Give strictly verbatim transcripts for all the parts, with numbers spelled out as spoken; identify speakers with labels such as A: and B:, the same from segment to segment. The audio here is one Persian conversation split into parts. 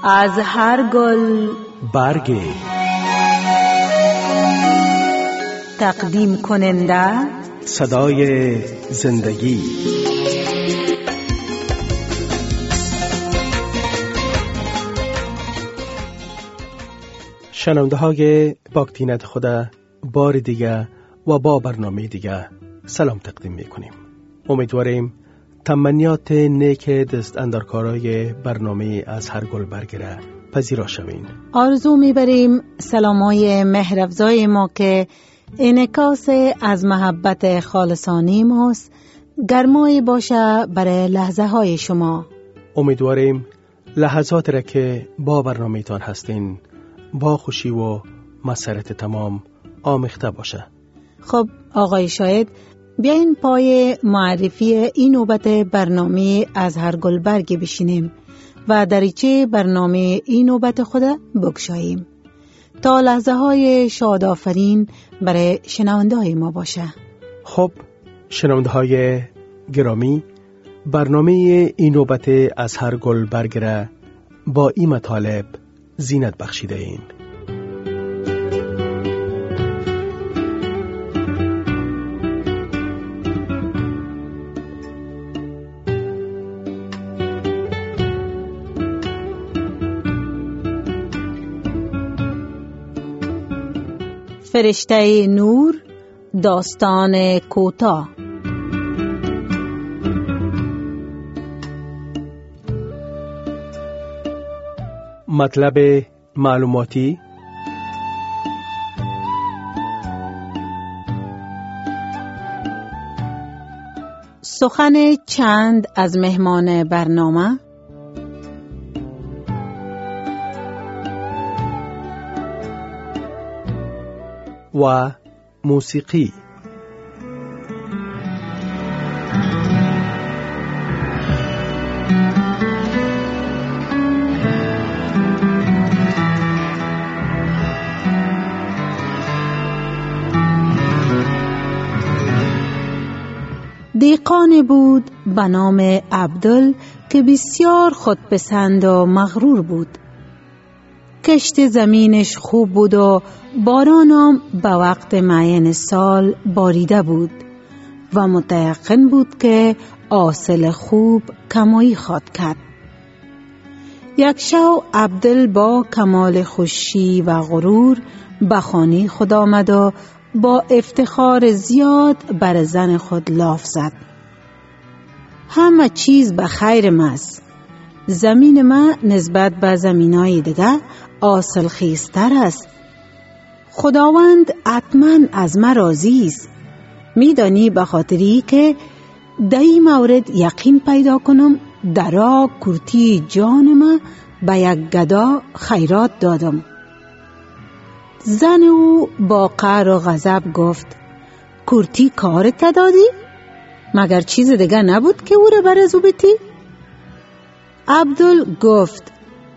A: از هر گل
B: برگی.
A: تقدیم کننده
B: صدای زندگی. شنونده های باکتینت خدا، بار دیگه و با برنامه دیگه سلام تقدیم میکنیم. امیدواریم تمنیات نیک دست اندرکارای برنامه از هر گل برگره پذیرا شوین.
A: آرزو میبریم سلامای مهرافزای ما که انعکاس از محبت خالصانه ماست گرمای باشه برای لحظه های شما.
B: امیدواریم لحظات را که با برنامه تان هستین با خوشی و مسرت تمام آمیخته باشه.
A: خب آقای شاهد، بیاین پای معرفی این نوبت برنامه از هر گل برگی بشینیم و دریچه برنامه این نوبت خود بگشاییم تا لحظه های شادآفرین برای شنونده های ما باشه.
B: خب شنونده های گرامی، برنامه این نوبت از هر گل برگره با این مطالب زینت بخشیده ایم.
A: فرشته نور، داستان کوتاه.
B: مطلب معلوماتی.
A: سخن چند از مهمان برنامه.
B: و موسیقی.
A: دیقان بود به نام عبدل که بسیار خودپسند و مغرور بود. کشت زمینش خوب بود و بارانم به وقت معین سال باریده بود و متیقن بود که حاصل خوب کمایی خواد کرد. یک شو عبدل با کمال خوشی و غرور به خانه خود آمد و با افتخار زیاد بر زن خود لاف زد. همه چیز به خیر ماست. زمین ما نسبت به زمینای دیگه حاصل خیزتر است. خداوند حتما از ما راضی است. میدانی به خاطری که در این مورد یقین پیدا کنم درا کرتی جان ما به یک گدا خیرات دادم. زن او با قهر و غضب گفت: کرتی کارت دادی؟ مگر چیز دیگه نبود که او را برزو بیتی؟ عبدل گفت: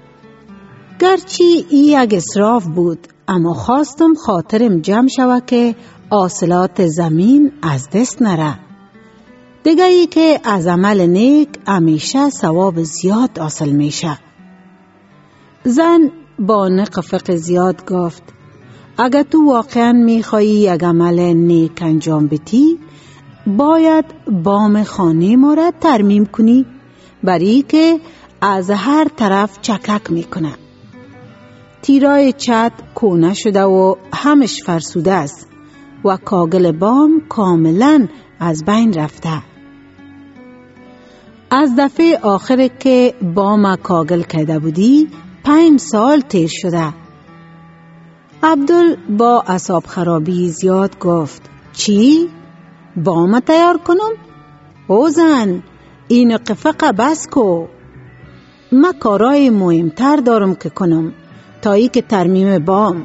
A: گرچه ای یک اسراف بود، اما خواستم خاطرم جمع شود که حاصلات زمین از دست نره. دیگه ای که از عمل نیک همیشه ثواب زیاد حاصل میشه. زن با نقفق زیاد گفت: اگر تو واقعا میخوایی یک عمل نیک انجام بدی، باید بام خانه ما را ترمیم کنی، برای که از هر طرف چکک میکنه. تیرای چت کونه شده و همش فرسوده است و کاغل بام کاملا از بین رفته. از دفعه آخر که بام کاغل کرده بودی پنج سال تیر شده. عبدل با اعصاب خرابی زیاد گفت: چی؟ بام تیار کنم؟ او زن، این قفقه بس کو. ما کارای مهمتر دارم که کنم تا ای که ترمیم بام.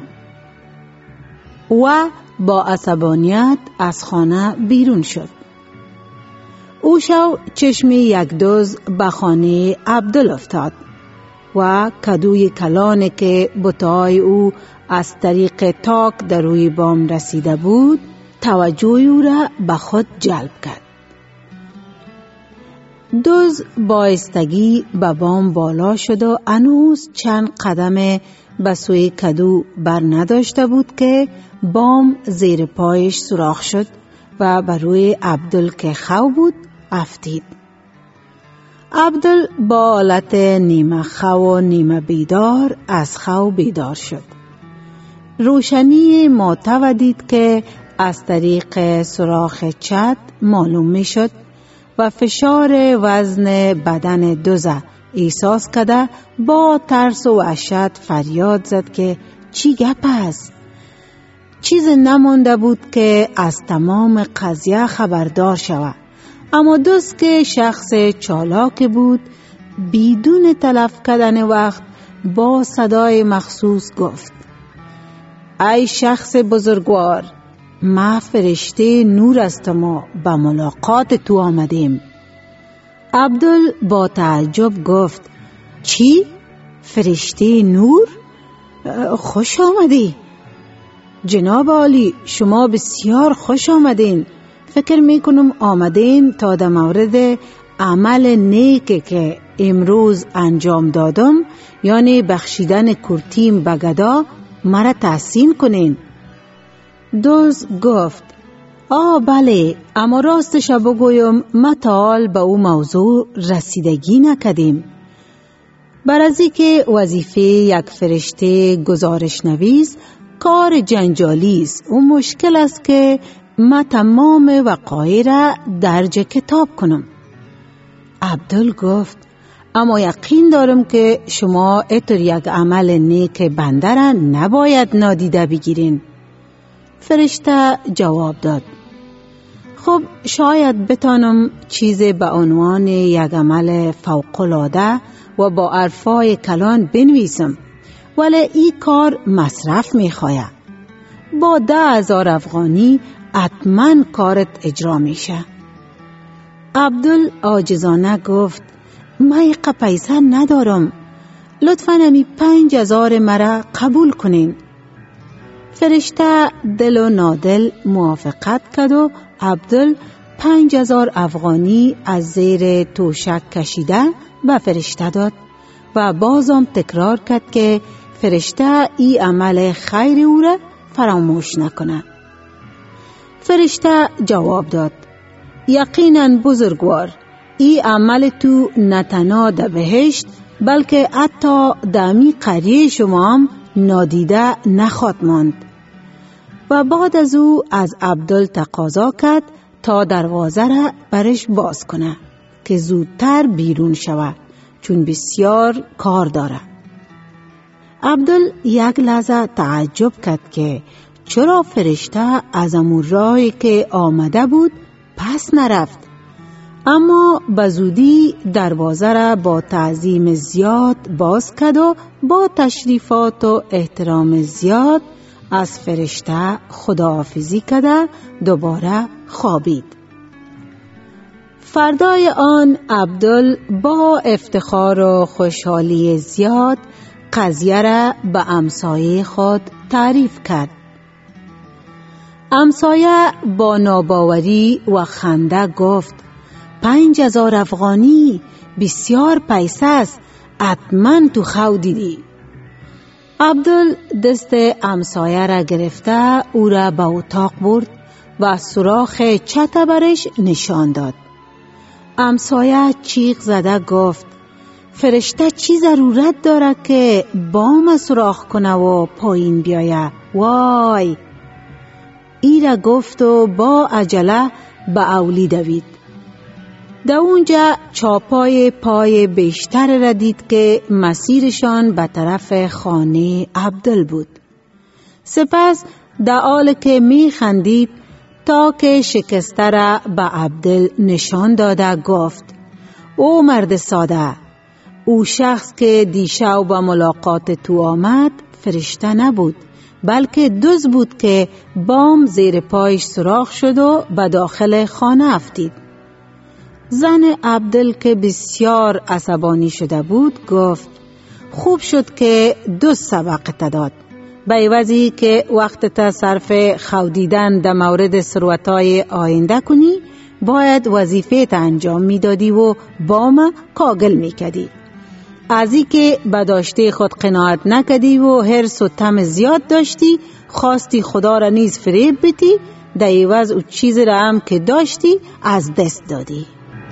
A: و با عصبانیت از خانه بیرون شد. او شو چشمی یک دوز به خانه عبدل افتاد و کدوی کلانه که بطای او از طریق تاک در روی بام رسیده بود توجه او را به خود جلب کرد. دزد بایستگی به بام بالا شد و هنوز چند قدم به سوی کدو بر نداشته بود که بام زیر پایش سوراخ شد و بر روی عبدل که خو بود افتید. عبدل با حالت نیمه خو و نیمه بیدار از خو بیدار شد. روشنی ماتو دید که از طریق سوراخ چت معلوم می شد و فشار وزن بدن دزد احساس کرده با ترس و وحشت فریاد زد که چی گپ است؟ چیز نمانده بود که از تمام قضیه خبردار شود. اما دزد که شخص چالاک بود بدون تلف کردن وقت با صدای مخصوص گفت: ای شخص بزرگوار، ما فرشته نور هستم و به ملاقات تو آمدیم. عبدل با تعجب گفت: چی؟ فرشته نور؟ خوش آمدی. جناب عالی، شما بسیار خوش آمدین. فکر میکنم آمدین تا در مورد عمل نیکی که امروز انجام دادم، یعنی بخشیدن کرتیم به گدا، مرا تحسین کنین. دزد گفت: آه بله، اما راستش بگویم ما تا حال به او موضوع رسیدگی نکردیم. بر از اینکه وظیفه یک فرشته گزارش نویس کار جنجالی است و مشکل است که ما تمام وقایع را درج کتاب کنم. عبدل گفت: اما یقین دارم که شما اتر یک عمل نیک بنده را نباید نادیده بگیرین. فرشته جواب داد: خب شاید بتانم چیزی به عنوان یک عمل فوق‌العاده و با حرفای کلان بنویسم، ولی این کار مصرف میخواید. با ده هزار افغانی حتما کارت اجرا میشه. عبدل عاجزانه گفت: من یک پیسه ندارم، لطفاً همی پنج هزار مرا قبول کنین. فرشته دل و نادل موافقت کرد و عبدل پنج هزار افغانی از زیر توشک کشیده به فرشته داد و بازم تکرار کرد که فرشته ای عمل خیر او را فراموش نکنه. فرشته جواب داد: یقینا بزرگوار، ای عمل تو نه تنها در بهشت بلکه حتی دمی قریه شما هم نادیده نخواهد ماند. و بعد از او از عبدل تقاضا کرد تا دروازه را برش باز کنه که زودتر بیرون شود، چون بسیار کار داره. عبدل یک لحظه تعجب کرد که چرا فرشته از امور راهی که آمده بود پس نرفت، اما به زودی دروازه را با تعظیم زیاد باز کرد و با تشریفات و احترام زیاد از فرشته خداحافظی کرده دوباره خوابید. فردای آن عبدل با افتخار و خوشحالی زیاد قضیه را به همسایه خود تعریف کرد. همسایه با ناباوری و خنده گفت: پنج هزار افغانی بسیار پیسه است، حتما تو خو دیدی. عبدل دست همسایه را گرفته او را به اتاق برد و سوراخ چت برش نشان داد. همسایه چیغ زده گفت: فرشته چی ضرورت داره که بام سوراخ کنه و پایین بیایه؟ وای! ای را گفت و با عجله به اولی دوید. در اونجا چاپای پای بیشتر را دید که مسیرشان به طرف خانه عبدل بود. سپس در حالی که می خندید تا که شکسته را به عبدل نشان داده گفت: او مرد ساده، او شخص که دیشب به ملاقات تو آمد فرشته نبود، بلکه دزد بود که بام زیر پایش سوراخ شد و به داخل خانه افتید. زن عبدل که بسیار عصبانی شده بود گفت: خوب شد که دو سبقت داد، به عوضی که وقت تا صرف خودیدن در مورد ثروت‌های آینده کنی، باید وظیفه تا انجام میدادی و با ما کاگل میکردی. از این که به داشته خود قناعت نکردی و حرص و طمع زیاد داشتی، خواستی خدا را نیز فریب بدی، در عوض او چیز را هم که داشتی از دست دادی.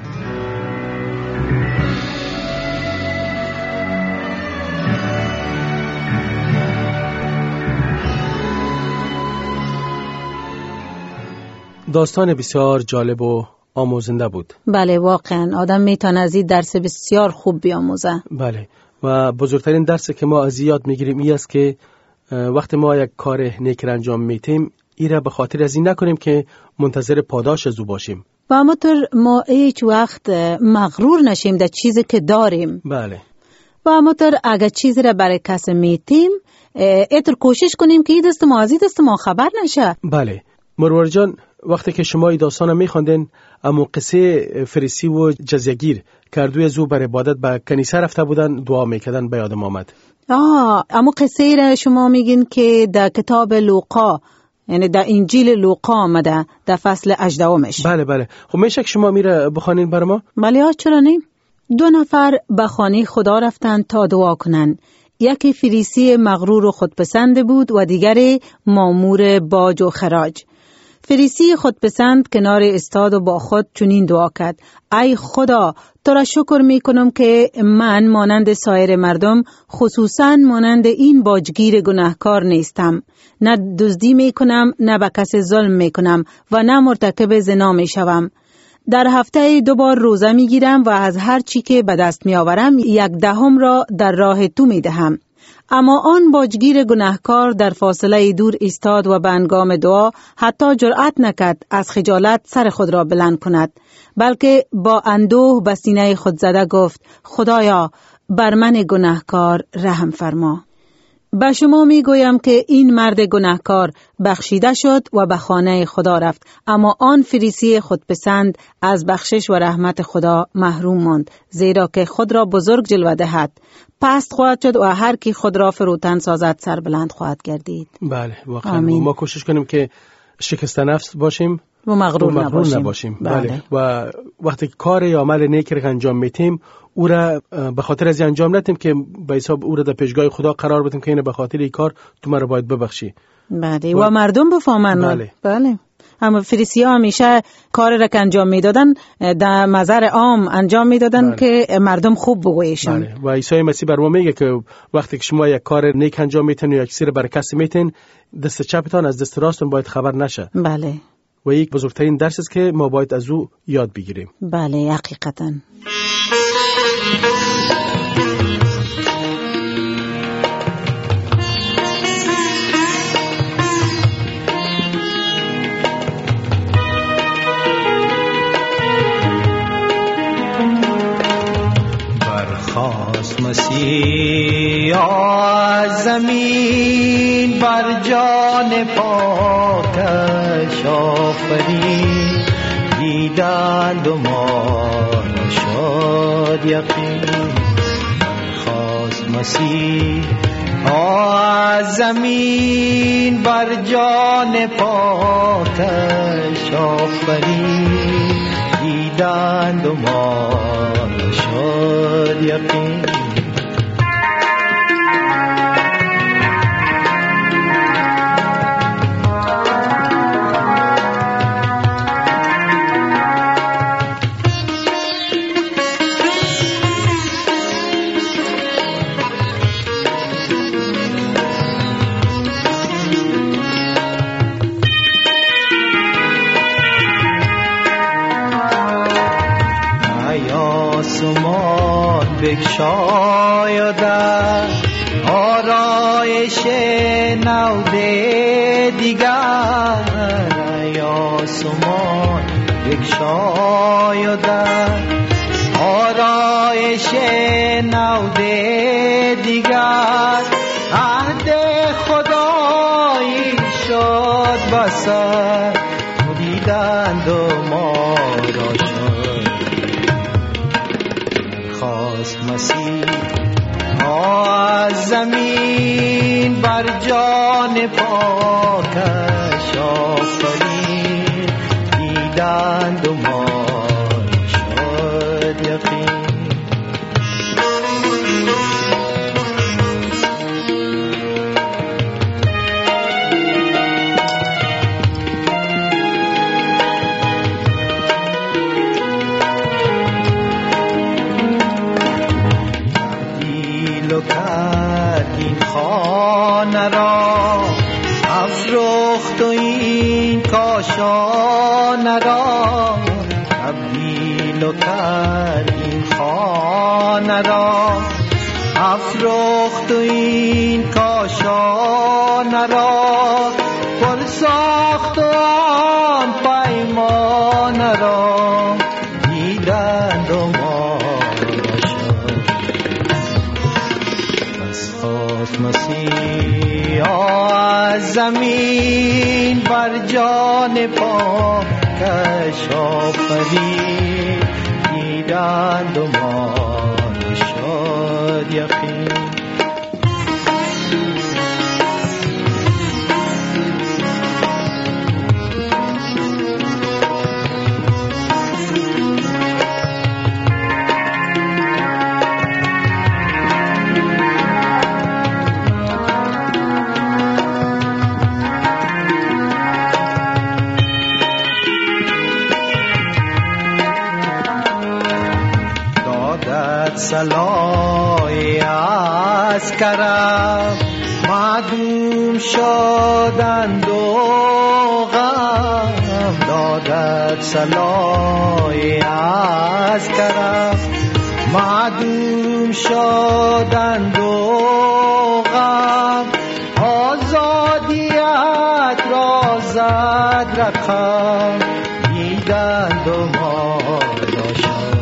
B: داستان بسیار جالب و آموزنده بود.
A: بله واقعا آدم میتونه از این درس بسیار خوب بیاموزه.
B: بله و بزرگترین درسی که ما از یاد میگیریم این است که وقتی ما یک کار نیک انجام میتیم ایره به خاطر از این نکنیم که منتظر پاداش از او باشیم
A: و همونطور ما هیچ وقت مغرور نشیم در چیزی که داریم.
B: بله
A: و همونطور اگر چیزی را برای کس میتیم ایتر کوشش کنیم که این دست ما از این دست ما خبر نشه.
B: بله مروار جان، وقتی که شما این داستان رو میخوندین اما قصه فریسی و جزیگیر کردوی زو بر عبادت به کنیسه رفته بودن دعا میکردن به یادم آمد.
A: آه اما قصه را شما میگین که در کتاب لوقا، یعنی در انجیل لوقا آمده در فصل هجدهمش.
B: بله بله خب میشه که شما میره بخوانین بر ما؟
A: بله ها چرا نیم. دو نفر به خانه خدا رفتن تا دعا کنن. یکی فریسی مغرور و خودپسند بود و دیگری مامور باج و خراج. فریسی خودپسند کنار استاد و با خود چنین دعا کرد: ای خدا، تو را شکر می کنم که من مانند سایر مردم، خصوصاً مانند این باجگیر گناهکار نیستم. نه دزدی می کنم، نه به کسی ظلم می کنم و نه مرتکب زنا می شوم. در هفته دو بار روزه می گیرم و از هر چی که به دست می آورم یک دهم را در راه تو می دهم. اما آن باجگیر گناهکار در فاصله دور ایستاد و به هنگام دعا حتی جرأت نکرد از خجالت سر خود را بلند کند، بلکه با اندوه به سینه خود زده گفت: خدایا بر من گناهکار رحم فرما. به شما می گویم که این مرد گناهکار بخشیده شد و به خانه خدا رفت، اما آن فریسی خودپسند از بخشش و رحمت خدا محروم ماند، زیرا که خود را بزرگ جلوه دهد پست خواهد شد و هر کی خود را فروتن سازد سر بلند خواهد گردید.
B: بله واقعا ما کوشش کنیم که شکست نفس باشیم
A: و مغرور,
B: و مغرور
A: نباشیم,
B: نباشیم.
A: بله.
B: بله. و وقتی کار یا عمل نیک را انجام میتیم او را به خاطر از انجام ندیم که به حساب او را در پیشگاه خدا قرار بدیم که اینه به خاطر این کار تو مرا باید ببخشی.
A: بله و, و مردم بفهمن.
B: بله.
A: بله. اما فریسی ها همیشه کار را که انجام میدادن در نظر عام انجام میدادن. بله. که مردم خوب بگویشن.
B: بله. و عیسی مسیح بر ما میگه که وقتی که شما یک کار نیک انجام میتین یا یک چیزی برای کسی میتین، دست چپتان از دست راستتون باید خبر نشه.
A: بله.
B: و یک بزرگترین درس است که ما باید از او یاد بگیریم.
A: بله حقیقتاً.
C: برخاست مسیح از زمین، بر جان پاکش آفرین، دیدند و ما نشد یقین. برخاست مسیح از زمین، بر جان پاکش آفرین، دیدند و ما نشد یقین. بگشایده آرایش نو دیگر، یا سمان بگشایده آرایش نو دیگر. عهد خدایی شد بسر، دیدند و ما را شد. خواست مسیح از زمین، بر جان پاکش آفرین، دیدند و ما افروخت و این کاشانه را تبدیل و کرد این خانه را افروخت و این کاشانه را پر ساخت و آن پیمانه را دیدند و مانده شد پس خواست مسیح از زمین بر جان پاکش آفرید دیدند و مانده شد یقین سلای از کرم معدوم شدند و غم دادت سلای از کرم معدوم شدند و غم آزادیت را زد رقم دیدند و مانده شد.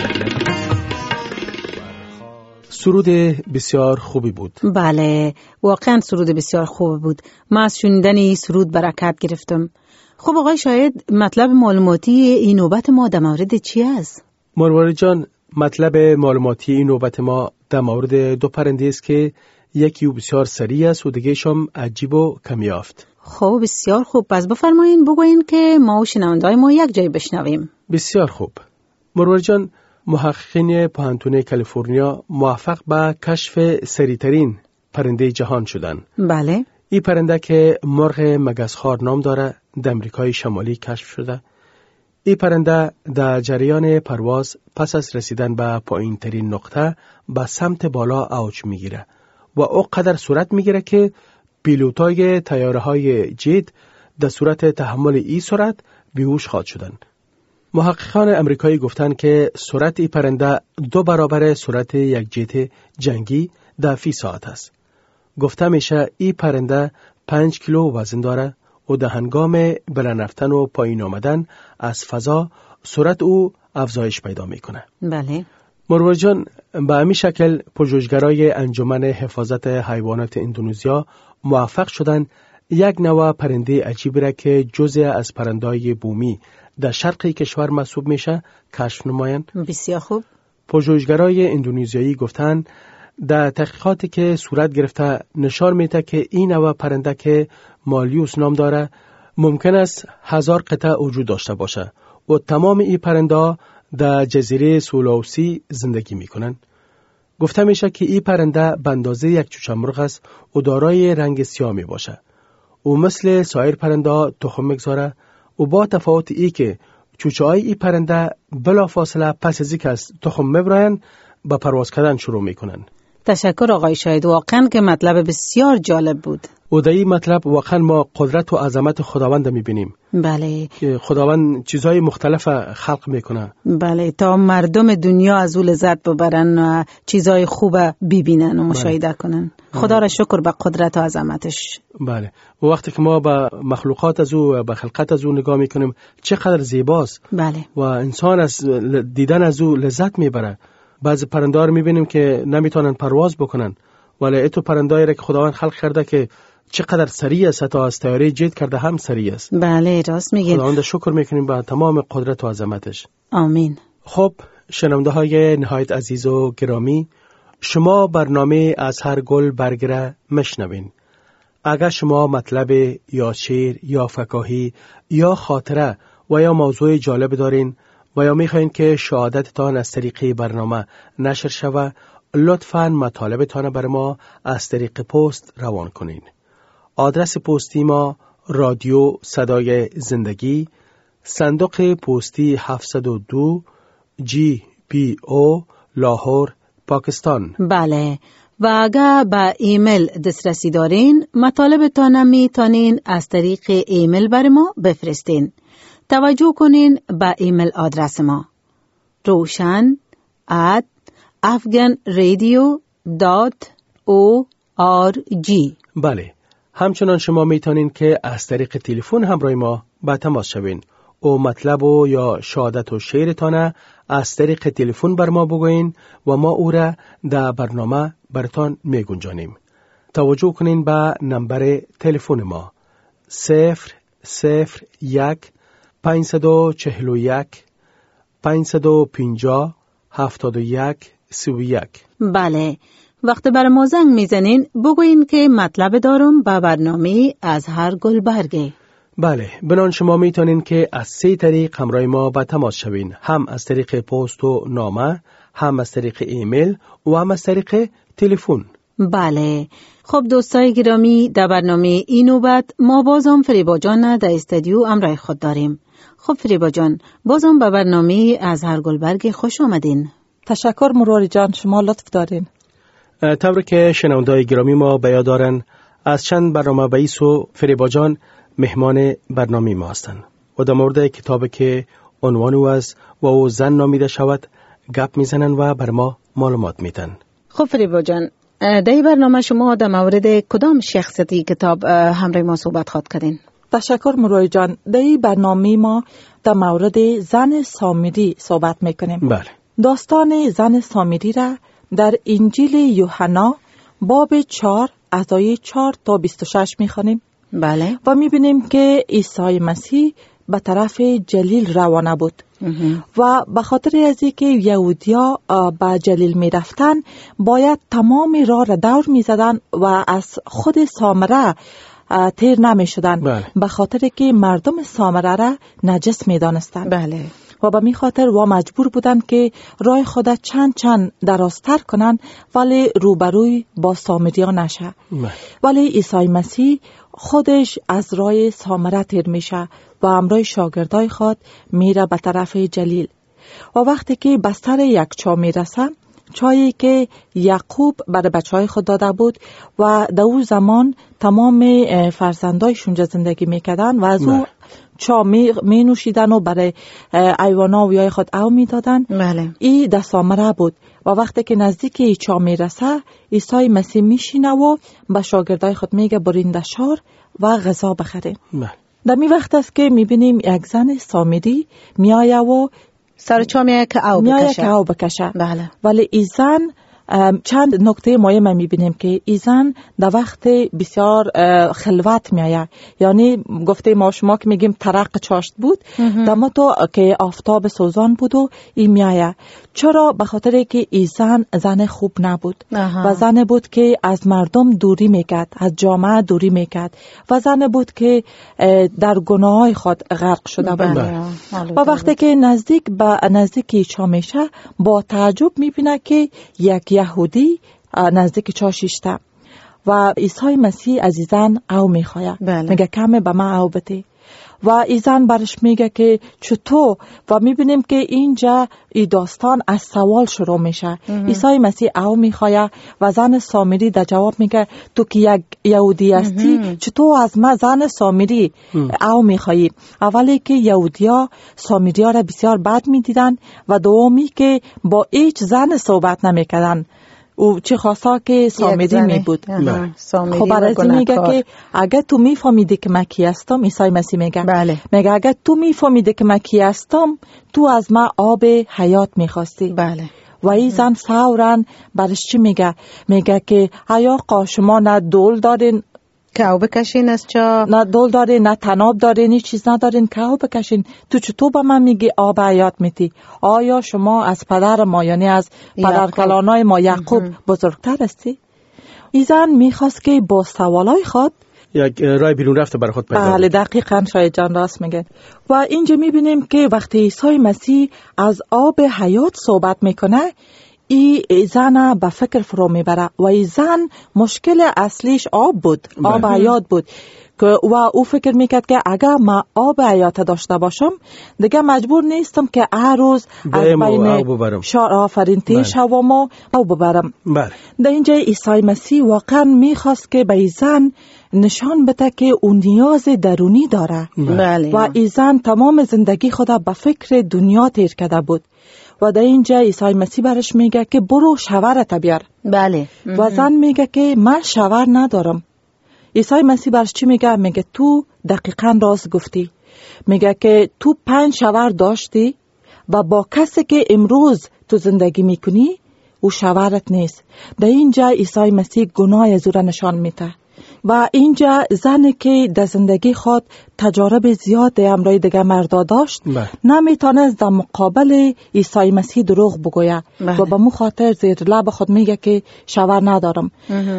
B: سرود بسیار خوبی بود.
A: بله، واقعا سرود بسیار خوبی بود. من از شنیدن این سرود برکت گرفتم. خب آقای شاید مطلب معلوماتی این نوبت ما در مورد چی است؟
B: مرواری جان، مطلب معلوماتی این نوبت ما در مورد دو پرنده است که یکی بسیار سریع است و دیگه‌ش هم عجیب و کمیافت.
A: خب بسیار خوب، پس بفرمایین بگوین که ما و شنونده‌های ما یک جای بشنویم.
B: بسیار خوب. مرواری جان، محققین پوهنتون کالیفرنیا موفق به کشف سریعترین پرنده جهان شدند.
A: بله.
B: این پرنده که مرغ مگسخوار نام داره در امریکای شمالی کشف شده. این پرنده در جریان پرواز پس از رسیدن به پایین ترین نقطه به سمت بالا اوج میگیره و او قدر سرعت میگیره که پیلوتای طیاره های جت در صورت تحمل این سرعت بیهوش خواهد شدن. محققان امریکایی گفتند که سرعت این پرنده دو برابر سرعت یک جت جنگی در فی ساعت است. گفته میشه این پرنده پنج کیلو وزن داره و در هنگام بلند رفتن و پایین آمدن از فضا سرعت او افزایش پیدا میکنه.
A: بله.
B: مروار جان، به همین شکل پژوهشگرای انجمن حفاظت حیوانات اندونزیا موفق شدند یک نوع پرنده عجیبی را که جزء از پرنده‌های بومی در شرق کشور محسوب میشه کشف نمایند.
A: بسیار خوب.
B: پژوهشگرای اندونزیایی گفتند در تحقیقاتی که صورت گرفته نشان میده که این نوع پرنده که مالیوس نام داره ممکن است هزار قطعه وجود داشته باشه و تمام این پرنده در جزیره سولاوسی زندگی میکنن. گفته میشه که این پرنده به اندازه یک چوچه مرغ است و دارای رنگ سیاه می باشه و مثل سایر پرنده تخم میگذاره و با تفاوت ای که چوچه های این پرنده بلا فاصله پس از اینکه از تخم میبرن به پرواز کردن شروع میکنن.
A: تشکر آقای شاید، واقعا که مطلب بسیار جالب بود.
B: و در این مطلب واقعا ما قدرت و عظمت خداوند میبینیم.
A: بله.
B: که خداوند چیزهای مختلف خلق میکنه.
A: بله، تا مردم دنیا از او لذت ببرن و چیزهای خوب ببینن و مشاهده بله. کنن. خدا را شکر به قدرت و عظمتش.
B: بله. و وقتی که ما به مخلوقات از او به خلقت از او نگاه میکنیم چقدر زیباست.
A: بله.
B: و انسان از دیدن از او لذت میبره. بعضی پرنده ها رو میبینیم که نمیتونن پرواز بکنن، ولی ایتو پرنده‌ای را که خداوند خلق کرده که چقدر سریع است، تا از طیاره جت کرده هم سریع است.
A: بله راست میگین.
B: خداوند شکر میکنیم به تمام قدرت و عظمتش.
A: آمین.
B: خب شنونده های نهایت عزیز و گرامی، شما برنامه از هر گل برگره مشنوین. اگر شما مطلب یا شعر یا فکاهی یا خاطره و یا موضوع جالب دارین و یا میخواین که شهادتتان از طریق برنامه نشر شوه، لطفاً مطالبتان بر ما از طریق پست روان کنین. آدرس پستی ما رادیو صدای زندگی، صندوق پستی هفتصد و دو جی پی او لاهور، پاکستان.
A: بله، و اگر به ایمیل دسترسی دارین مطالبتان می تانین از طریق ایمیل بر ما بفرستین. توجه کنین به ایمیل آدرس ما روشن ات افغان رادیو دات او آر جی.
B: بله، همچنان شما می تانین که از طریق تلفن همراه ما به تماس شوین و مطلب و یا شهادت و شعرتان از طریق تلفن بر ما بگوین و ما او را در برنامه برتان می گنجانیم. توجه کنین به نمبر تلفن ما صفر صفر یک پنجصد و چهل و یک پنجصد و پنجاه هفتاد و یک سی و یک.
A: بله، وقتی بر ما زنگ میزنین بگوین که مطلب دارم به برنامه از هر گلبرگه.
B: بله، بنان شما میتونین که از سه طریق همراه ما به تماس شوین، هم از طریق پست و نامه، هم از طریق ایمیل و هم از طریق تلفن.
A: بله، خب دوستای گرامی، در برنامه این نوبت ما بازم فریبا جان در استودیو همراه خود داریم. خب فریبا جان، بازم به برنامه از هر گلبرگ خوش آمدین.
D: تشکر مراری جان، شما لطف دارین.
B: طور که شنوندای گرامی ما به یاد دارن، از چند برنامه بعد و فریبا جان مهمان برنامه ما هستند و در مورد کتابی که عنوان او است و او زن نامیده شود گپ میزنن و بر ما معلومات میدن.
A: خب فریبا جان، در این برنامه شما در مورد کدام شخصیتی کتاب همراه ما صحبت خواهد کردین؟
D: تشکر مراری جان. در این برنامه ما در مورد زن سامری صحبت میکنیم.
B: بله.
D: داستان زن سامری را در انجیل یوحنا باب چهار از آیه چهار تا بیست و شش میخوانیم.
A: بله.
D: و میبینیم که عیسی مسیح به طرف جلیل روانه بود و به خاطر از اینکه یهودیا به جلیل میرفتن باید تمام راه را دور میزدن و از خود سامره تیر نمیشدن.
B: بله.
D: به خاطر که مردم سامره را نجس میدانستند.
A: بله.
D: و به می خاطر و مجبور بودند که راه خود چند چند درازتر کنند ولی روبروی با سامریا نشه.
B: بله.
D: ولی عیسی مسیح خودش از راه سامره تیر میشه و همراه شاگردای خود میره به طرف جلیل. و وقتی که به سر یک چاه میرسه، چایی که یعقوب برای بچهای خود داده بود و در اون زمان تمام فرزندایشون زندگی میکردن و از اون چا می, می نوشیدن و برای ایوانا و یای خود او می دادن.
A: بله.
D: ای در سامره بود و وقتی که نزدیک ای چا می رسه عیسی مسیح می شینه و به شاگردای خود میگه برین در شهر و غذا بخرین.
B: بله.
D: در می وقت است که می بینیم یک زن سامری می آیه و
A: سر چا می آیه که او
D: می آیه
A: بکشه.
D: که او بکشه.
A: بله.
D: ولی ای زن چند نکته مهم می بینیم که ای زن در وقت بسیار خلوت می آید. یعنی گفته ما شما که میگیم ترق چاشت بود، در ما تو که آفتاب سوزان بود و ای می آید. چرا؟ به خاطر که ای زن زن خوب نبود.
A: اها.
D: و زن بود که از مردم دوری میکرد، از جامعه دوری میکرد و زن بود که در گناههای خود غرق شده بود.
A: بله.
D: و وقتی که نزدیک به نزدیک چا میشه با تعجب میبینه که یک یهودی نزدیک چاش ایسته و عیسی مسیح از زن او میخواه.
A: بله.
D: میگه کمه به من او بده و ای زن برش میگه که چطور، و میبینیم که اینجا ای داستان از سوال شروع میشه. عیسی مسیح او میخواه و زن سامری در جواب میگه تو که یک یهودی هستی چطور از ما زن سامری او میخوایی؟ اولی که یهودیا سامریا را بسیار بد میدیدن و دومی که با هیچ زن صحبت نمیکردن. او چه خاصا که سامری می بود. خب برای میگه که اگر تو میفهمیدی که من کی هستم، عیسی مسیح میگه
A: بله.
D: میگه اگر تو میفهمیدی که من کی هستم تو از من آب حیات میخواستی.
A: بله.
D: و این زن فوراً برش چی میگه؟ میگه که آیا شما نه دول دارین
A: که او بکشین از چا؟
D: نه دول دارین، نه تناب دارین، هیچ چیز ندارین که او بکشین. تو چطور به من میگی آب حیات میتی؟ آیا شما از پدر ما یعنی از پدر کلانای ما یعقوب بزرگتر هستی؟ این زن میخواست که با سوالای خود
B: یک رای بیرون رفته برای خود پیدا کنه.
D: بله دقیقاً شاید جان راست میگه. و اینجا میبینیم که وقتی عیسی مسیح از آب حیات صحبت میکنه، ای زن به فکر فرو میبره و ای زن مشکل اصلیش آب بود، آب حیات بود. که و او فکر میکرد که اگر ما آب حیات داشته باشم دیگه مجبور نیستم که هر روز از بین شار آفرین تیش شوم و آب ببرم.
B: بله.
D: در اینجا عیسی مسیح واقعا میخواست که به این زن نشان بده که اون نیاز درونی داره.
A: بله.
D: و این زن تمام زندگی خدا به فکر دنیا تیر کرده بود و در اینجا عیسی مسیح برش میگه که برو شوهرت بیار.
A: بله.
D: و زن میگه که من شوهر ندارم. عیسی مسیح برش چی میگه؟ میگه تو دقیقاً راست گفتی. میگه که تو پنج شوهر داشتی و با کسی که امروز تو زندگی میکنی او شوهرت نیست. در اینجا عیسی مسیح گناه از او را نشان میده. و اینجا زنی که در زندگی خود تجارب زیاد امرای دیگه مردا داشت نمیتونست در مقابل عیسی مسیح دروغ بگوید و به مو خاطر زیر لب خود میگه که شوهر ندارم.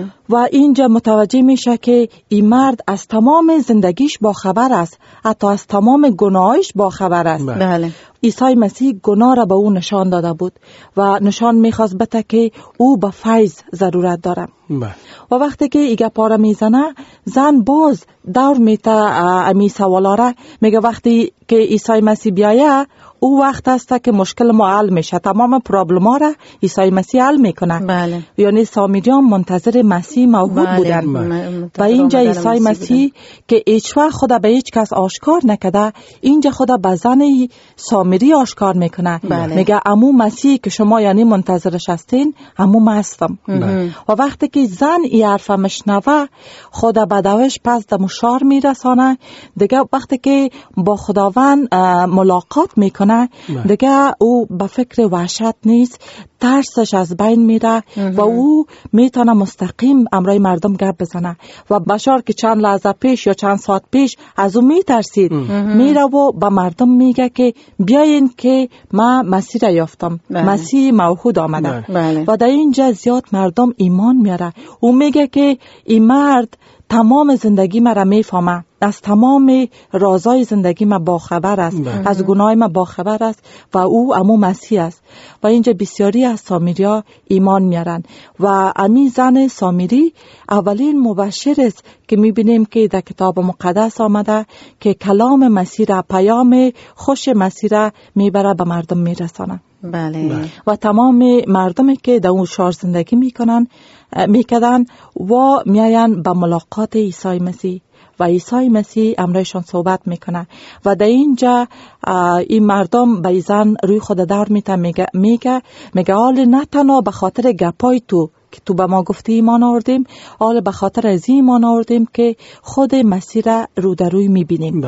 D: و اینجا متوجه میشه که این مرد از تمام زندگیش با خبر است، حتی از تمام گناهش با خبر است.
A: بله.
D: عیسی مسیح گناه را به او نشان داده بود و نشان میخواست بده که او به فیض ضرورت داره.
B: بله.
D: و وقتی که ایگه پاره میزنه زن باز دور میته امی سوالا را میگه وقتی که عیسی مسیح بیایه او وقت است که مشکل ما حل میشه. تمام پرابلم ها را عیسی مسیح حل میکنه.
A: بله.
D: یعنی سامریان منتظر مسیح موعود بله. بودن. بله. و اینجا عیسی مسیح که هیچ وقت خدا به هیچ کس آشکار نکرده اینجا خدا به زن سامری آشکار میکنه. بله. میگه امو مسیح که شما یعنی منتظرش هستین امو ما هستم. بله. و وقتی که زن این حرف مشنوه خدا بدوش پس در مشار میرسانه. دیگه وقتی که با خداوند ملاقات میکنه دیگه او به فکر وحشت نیست، ترسش از بین میره و او میتونه مستقیم امرای مردم گپ بزنه. و بشار که چند لحظه پیش یا چند ساعت پیش از او میترسید میره و به مردم میگه که بیاین که ما مسیح را یافتم. بله. مسیح موعود آمده.
A: بله.
D: و در اینجا زیاد مردم ایمان میاره. او میگه که این مرد تمام زندگی ما را میفهمه، از تمام رازای زندگی ما باخبر است. بله. از گناه ما باخبر است و او امو مسیح است. و اینجا بسیاری از سامریا ایمان میارن و امی زن سامری اولین مبشر است که میبینیم که در کتاب مقدس آمده که کلام مسیح را، پیام خوش مسیح را میبره به مردم میرسانه.
A: بله. بله.
D: و تمام مردمی که در اون شهر زندگی میکنن میکردن و میاین به ملاقات عیسی مسیح و عیسی مسیح امرایشان صحبت میکنه. و در اینجا این مردم به زن روی خود دور میته میگه میگه میگه حال نه تنها به خاطر گپای تو که تو به ما گفتی ایمان آوردیم، حال به خاطر از ایمان آوردیم که خود مسیح را رو در روی میبینیم.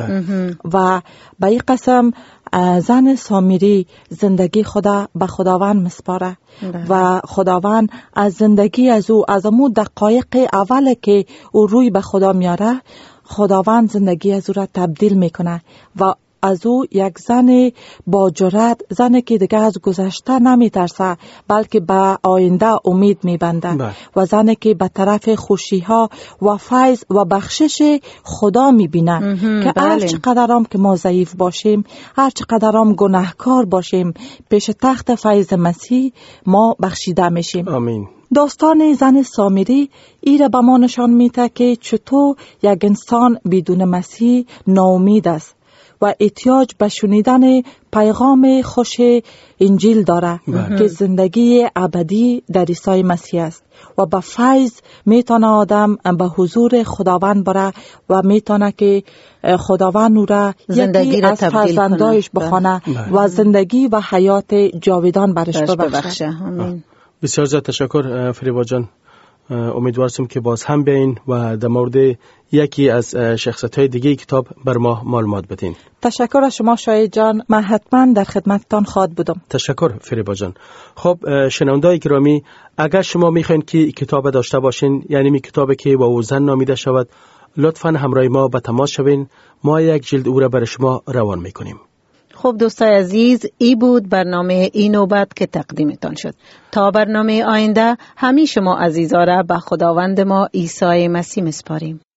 D: و به این قسم زن سامری زندگی خدا به خداوند مسپاره و خداوند از زندگی از او از امو دقایق اول که او روی به خدا میاره خداوند زندگی از او را تبدیل میکنه و از او یک زن با جرأت، زنی که دیگه از گذشته نمیترسه بلکه به آینده امید میبنده و زنی که به طرف خوشی ها و فیض و بخشش خدا میبینه که بله. هر چقدر هم که ما ضعیف باشیم، هر چقدر هم گناهکار باشیم، پیش تخت فیض مسیح ما بخشیده میشیم.
B: آمین.
D: داستان زن سامری ایره به ما نشان میده که چطور یک انسان بدون مسیح ناامید است و احتیاج به شنیدن پیغام خوش انجیل داره که زندگی ابدی در عیسی مسیح است و با فیض میتونه آدم به حضور خداوند بره و میتونه که خداوند او را یکی از فرزندایش بخونه و زندگی و حیات جاودان برش ببخشه.
B: بسیار زیاد تشکر فریبا جان. امیدوارم که باز هم بیاین و در مورد یکی از شخصیت‌های دیگه کتاب بر ما معلومات بدین.
D: تشکر از شما شاید جان، من حتما در خدمتتان خواهد بودم.
B: تشکر فریبا جان. خب شنونده‌های گرامی، اگر شما میخواین که کتاب داشته باشین، یعنی می کتابی که با او زن نامیده شود، لطفاً همراه ما به تماس شوین، ما یک جلد او را برای شما روان میکنیم.
A: خب دوستای عزیز، ای بود برنامه این نوبت که تقدیمتان شد. تا برنامه آینده همه شما عزیزا را به خداوند ما عیسی مسیح میسپاریم.